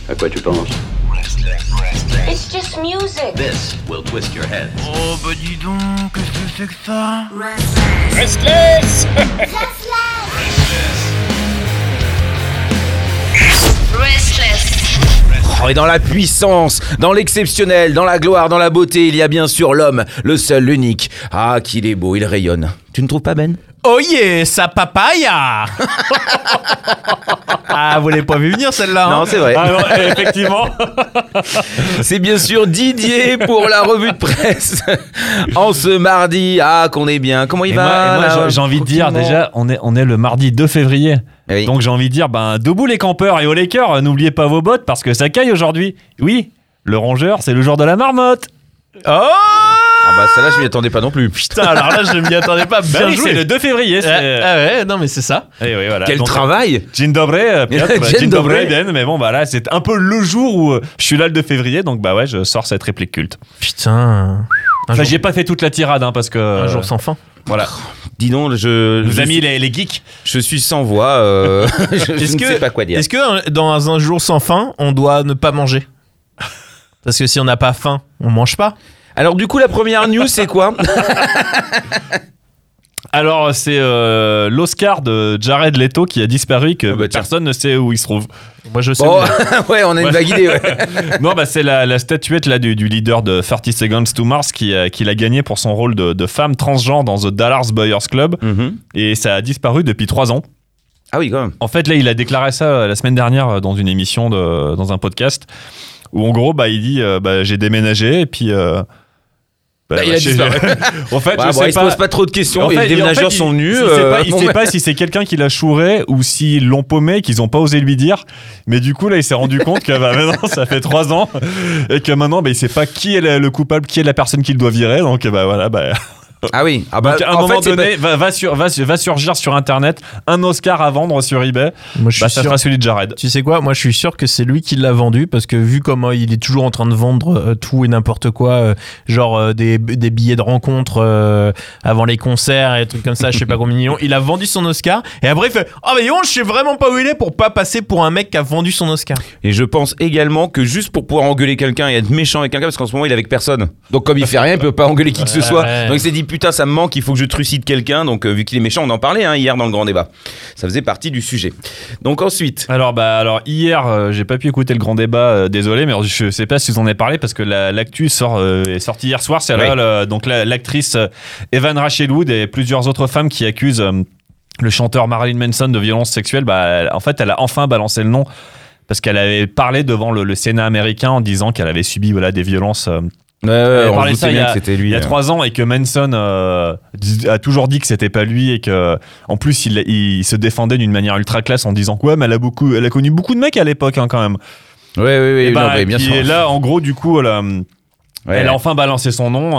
À quoi tu penses? It's just music. This will twist your head. Oh bah dis donc, qu'est-ce que c'est que ça? Restless. Oh, et dans la puissance, dans l'exceptionnel, dans la gloire, dans la beauté, il y a bien sûr l'homme, le seul, l'unique. Ah, qu'il est beau, il rayonne. Tu ne trouves pas, Ben? Oh yeah, sa papaya. Ah, vous l'avez pas vu venir celle-là, hein? Non, c'est vrai. Ah non, effectivement. C'est bien sûr Didier pour la revue de presse. En ce mardi, ah, qu'on est bien. Comment il va? Moi, j'ai envie de dire, déjà, on est le mardi 2 février. Oui. Donc j'ai envie de dire, debout les campeurs et aux Lakers, n'oubliez pas vos bottes parce que ça caille aujourd'hui. Oui, le rongeur, c'est le jour de la marmotte. Oh! Ah bah celle-là, je m'y attendais pas non plus. Putain, alors là, je m'y attendais pas. Bien joué. C'est le 2 février. Ah ouais, non mais c'est ça. Et oui, voilà. Quel donc, travail! Dzień dobry, Piotr. Dzień Dzień dobry, dobry. Ben. Mais bon, là, c'est un peu le jour où je suis là le 2 février, donc ouais, je sors cette réplique culte. Putain. Enfin, j'ai pas fait toute la tirade, parce que... Un jour sans fin. Voilà. Dis donc, Nos amis les geeks. Je suis sans voix, je ne sais pas quoi dire. Est-ce que dans un jour sans faim, on doit ne pas manger? Parce que si on n'a pas faim, on mange pas. Alors du coup, la première news, c'est quoi? Alors, c'est l'Oscar de Jared Leto qui a disparu et que personne ne sait où il se trouve. Moi, je sais. Oh, ouais, on a une vague idée, ouais. Non, c'est la statuette là, du leader de 30 Seconds to Mars qui l'a gagné pour son rôle de femme transgenre dans The Dallas Buyers Club. Mm-hmm. Et ça a disparu depuis 3 ans. Ah oui, quand même. En fait, là, il a déclaré ça la semaine dernière dans une émission, dans un podcast, où en gros, il dit j'ai déménagé et puis... il a disparu. En fait, il se pose pas trop de questions. Les déménageurs sont nus. Il sait pas si c'est quelqu'un qui l'a chouré ou s'ils l'ont paumé, qu'ils ont pas osé lui dire. Mais du coup, là, il s'est rendu compte que maintenant, ça fait 3 ans et que maintenant, il sait pas qui est le coupable, qui est la personne qu'il doit virer. Donc, voilà. Ah oui. Donc, à un moment donné, va surgir sur Internet un Oscar à vendre sur eBay. Moi, je suis ça sûr. sera celui de Jared. Tu sais quoi? Moi, je suis sûr que c'est lui qui l'a vendu parce que vu comment il est toujours en train de vendre tout et n'importe quoi, genre des billets de rencontre avant les concerts et des trucs comme ça, je sais pas combien de millions. Il a vendu son Oscar et après il fait mais je sais vraiment pas où il est pour pas passer pour un mec qui a vendu son Oscar. Et je pense également que juste pour pouvoir engueuler quelqu'un et être méchant avec quelqu'un, parce qu'en ce moment il est avec personne. Donc comme il fait rien, il peut pas engueuler qui que ce soit. Donc il s'est dit putain, ça me manque, il faut que je trucide quelqu'un. Donc vu qu'il est méchant, on en parlait hier dans le grand débat. Ça faisait partie du sujet. Donc ensuite. Alors hier, j'ai pas pu écouter le grand débat, désolé, mais je sais pas si vous en avez parlé parce que l'actu est sortie hier soir. C'est là, donc l'actrice Evan Rachel Wood et plusieurs autres femmes qui accusent le chanteur Marilyn Manson de violence sexuelle. En fait, elle a enfin balancé le nom parce qu'elle avait parlé devant le Sénat américain en disant qu'elle avait subi des violences. On se doutait bien que c'était lui. Il y a 3 ans et que Manson a toujours dit que c'était pas lui et que en plus il se défendait d'une manière ultra classe en disant mais elle a connu beaucoup de mecs à l'époque quand même. Oui, bien sûr. Et là en gros du coup elle a enfin balancé son nom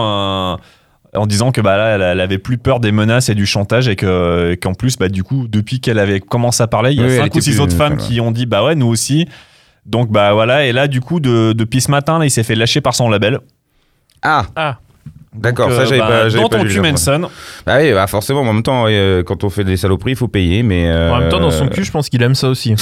en disant que là elle avait plus peur des menaces et du chantage et qu'en plus du coup depuis qu'elle avait commencé à parler il y a 5 ou 6 autres femmes qui ont dit nous aussi. Donc voilà, et là du coup depuis ce matin là, il s'est fait lâcher par son label. Ah. D'accord, ça j'avais pas lu. Dans ton cul Manson. Bah oui, forcément, en même temps, quand on fait des saloperies, il faut payer, mais... En même temps, dans son cul, je pense qu'il aime ça aussi.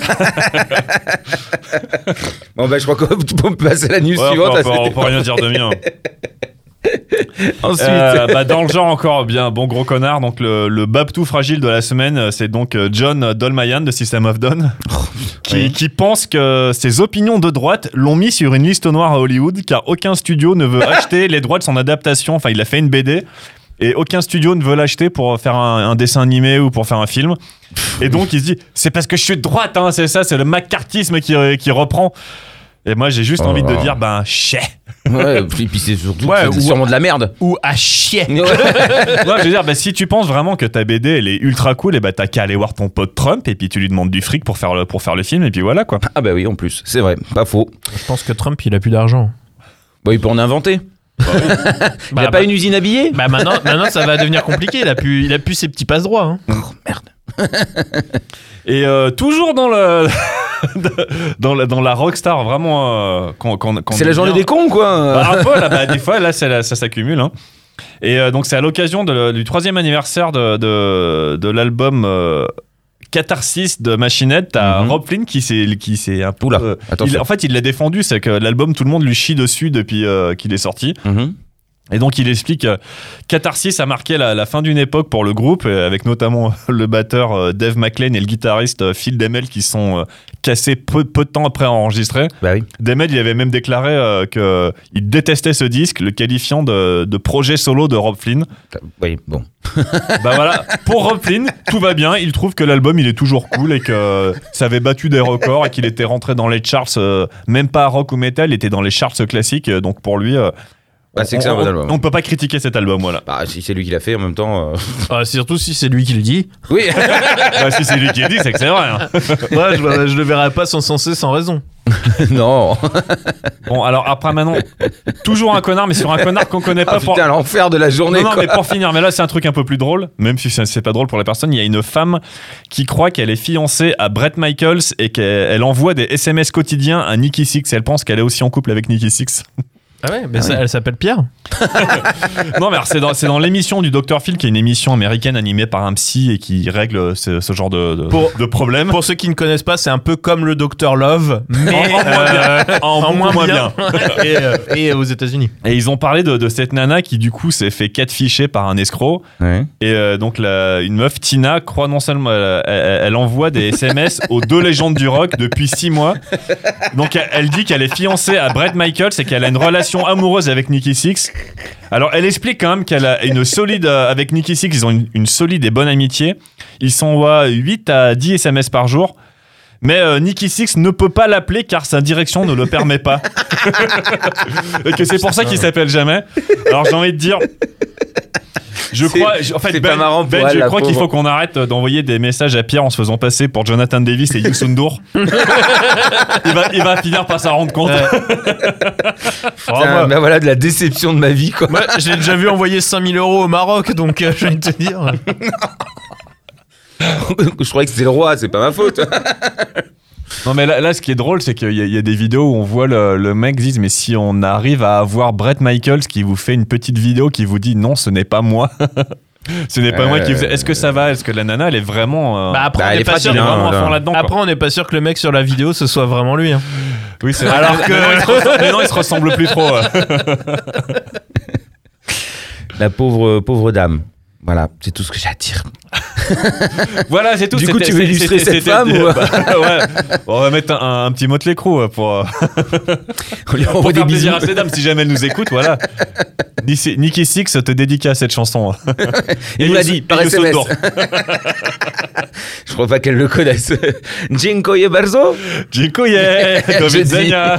Bon je crois qu'on peut passer à la news suivante. On peut rien dire de mien. Ensuite, dans le genre encore bon gros connard, donc le babtou fragile de la semaine, c'est donc John Dolmayan de System of Down qui pense que ses opinions de droite l'ont mis sur une liste noire à Hollywood car aucun studio ne veut acheter les droits de son adaptation. Enfin, il a fait une BD et aucun studio ne veut l'acheter pour faire un dessin animé ou pour faire un film. Et donc il se dit c'est parce que je suis de droite, c'est ça, c'est le macartisme qui reprend. Et moi j'ai juste envie de dire chais. Ouais, et puis c'est surtout c'est sûrement de la merde. Ou à chier. Ouais, je veux dire, si tu penses vraiment que ta BD elle est ultra cool, et t'as qu'à aller voir ton pote Trump et puis tu lui demandes du fric pour faire le film et puis voilà quoi. Ah oui, en plus, c'est vrai, pas faux. Je pense que Trump il a plus d'argent. Il peut en inventer. Il a pas une usine à billets. Maintenant ça va devenir compliqué, il a plus ses petits passe-droits. Oh merde. Et toujours dans le dans la rockstar vraiment quand c'est la journée des cons quoi. Un peu là, des fois là ça s'accumule Et donc c'est à l'occasion du 3e anniversaire de l'album Catharsis de Machine Head, t'as Rob Flynn qui s'est un peu. Oula, attention. En fait, il l'a défendu, c'est que l'album, tout le monde lui chie dessus depuis qu'il est sorti. Et donc il explique Catharsis a marqué la fin d'une époque pour le groupe, avec notamment le batteur Dave McLean et le guitariste Phil Demmel qui sont cassés peu de temps après enregistrer. Bah oui. Demmel, il avait même déclaré qu'il détestait ce disque, le qualifiant de projet solo de Rob Flynn. Oui, bon. Bah voilà, pour Rob Flynn, tout va bien, il trouve que l'album il est toujours cool et que ça avait battu des records et qu'il était rentré dans les charts, même pas rock ou metal, il était dans les charts classiques, donc pour lui... c'est que c'est un bon album. On peut pas critiquer cet album, voilà. Bah, si c'est lui qui l'a fait en même temps. Surtout si c'est lui qui le dit. Oui. Bah, si c'est lui qui le dit, c'est que c'est vrai. Hein. Ouais, je le verrai pas s'encenser sans raison. Non. Bon, alors après maintenant, toujours un connard, mais sur un connard qu'on connaît pas. Putain, l'enfer de la journée. Non, quoi. mais pour finir, mais là c'est un truc un peu plus drôle, même si c'est pas drôle pour les personnes. Il y a une femme qui croit qu'elle est fiancée à Bret Michaels et qu'elle envoie des SMS quotidiens à Nikki Sixx. Elle pense qu'elle est aussi en couple avec Nikki Sixx. Ah ouais, mais elle s'appelle Pierre. Non, mais alors, c'est dans l'émission du Dr Phil, qui est une émission américaine animée par un psy et qui règle ce genre de problème. Pour ceux qui ne connaissent pas, c'est un peu comme le Dr Love, mais en moins bien. et aux États-Unis. Et ils ont parlé de cette nana qui du coup s'est fait catfisher par un escroc. Ouais. Et donc une meuf, Tina, croit non seulement elle envoie des SMS aux deux légendes du rock depuis 6 mois. Donc elle dit qu'elle est fiancée à Bret Michaels et qu'elle a une relation amoureuse avec Nikki Sixx. Alors elle explique quand même qu'elle a une solide avec Nikki Sixx, ils ont une solide et bonne amitié. Ils s'envoient 8 à 10 SMS par jour. Mais Nikki Sixx ne peut pas l'appeler car sa direction ne le permet pas. Et que c'est pour ça qu'il s'appelle jamais. Alors j'ai envie de dire, je crois, en fait, pas marrant pour elle, je la crois qu'il pauvre. faut qu'on arrête d'envoyer des messages à Pierre en se faisant passer pour Jonathan Davis et Youssou N'Dour. il va finir par s'en rendre compte. Putain, bah voilà de la déception de ma vie quoi. Moi, j'ai déjà vu envoyer 5000 € au Maroc, donc je vais te dire. Je croyais que c'était le roi, c'est pas ma faute. Non mais là ce qui est drôle c'est qu'il y a des vidéos où on voit le mec dire mais si on arrive à avoir Bret Michaels qui vous fait une petite vidéo qui vous dit non ce n'est pas moi. Ce n'est pas moi qui faisait. Est-ce que ça va? Est-ce que la nana elle est vraiment Après, elle est pas sûr, fragile, vraiment à là. fond là-dedans, quoi. Après, on n'est pas sûr que le mec sur la vidéo ce soit vraiment lui. Hein. Oui c'est vrai. Alors que maintenant il se ressemble plus trop. La pauvre dame. Voilà, c'est tout ce que j'ai à dire. Voilà, c'est tout. Du coup, tu veux illustrer cette femme ou... Ouais. On va mettre un petit motley crue pour On voit des faire plaisir bisous. à ces dames si jamais elles nous écoutent. Voilà. Nikki Sixx te dédicace cette chanson. Il nous l'a dit par Youssou SMS. N'Dour. Je crois pas qu'elle le connaisse. Dziękuję bardzo. Dziękuję. Do Je widzenia.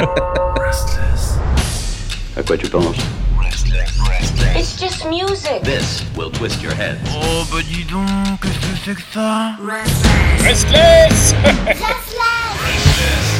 À quoi tu penses? It's just music. This will twist your head. Oh bah dis donc, qu'est-ce que c'est que ça? Restless. Restless.